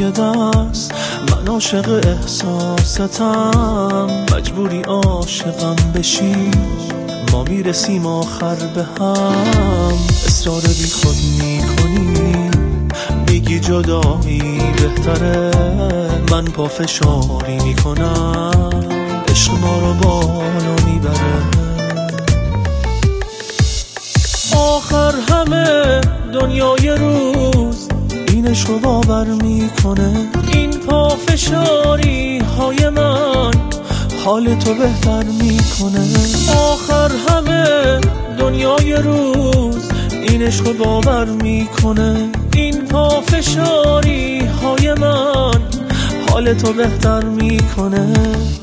های دست. من عاشق احساستم، مجبوری عاشقم بشی، ما میرسیم آخر به هم. اصرار بی خود میکنی، میگی جدایی بهتره، من پافشاری میکنم، عشق ما رو بالا میبره. آخر همه دنیای روز این عشق رو باور میکنه، این پافشاری های من حال تو بهتر میکنه. آخر همه دنیای روز این عشق رو باور میکنه، این پافشاری های من حال تو بهتر میکنه.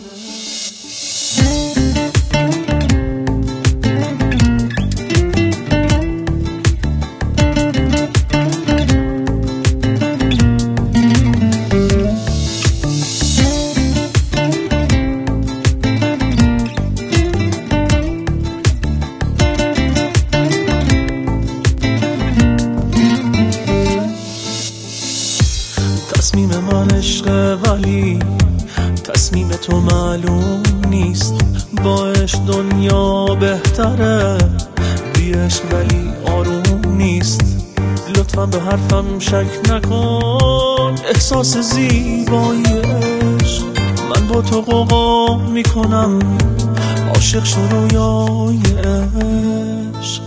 تصمیم من عشق ولی تصمیم تو معلوم نیست، با عشق دنیا بهتره، بی عشق ولی آروم نیست. لطفا به حرفم شک نکن، احساس زیبایی عشق من با تو قوقا میکنم، عاشق شو رویای عشق.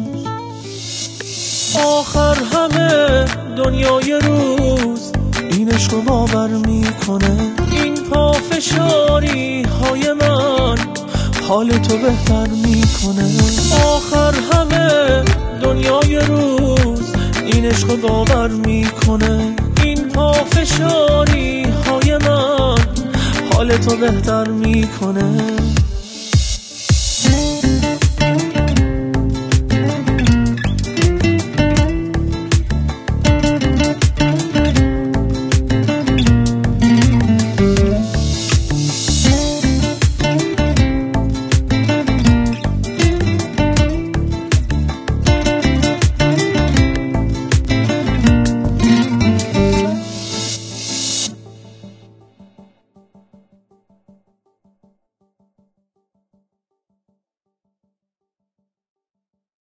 آخر همه دنیای روز این عشق رو باور میکنه، این پافشاری های من حال تو بهتر میکنه. آخر همه دنیای روز این عشق رو باور میکنه، این پافشاری های من حال تو بهتر میکنه.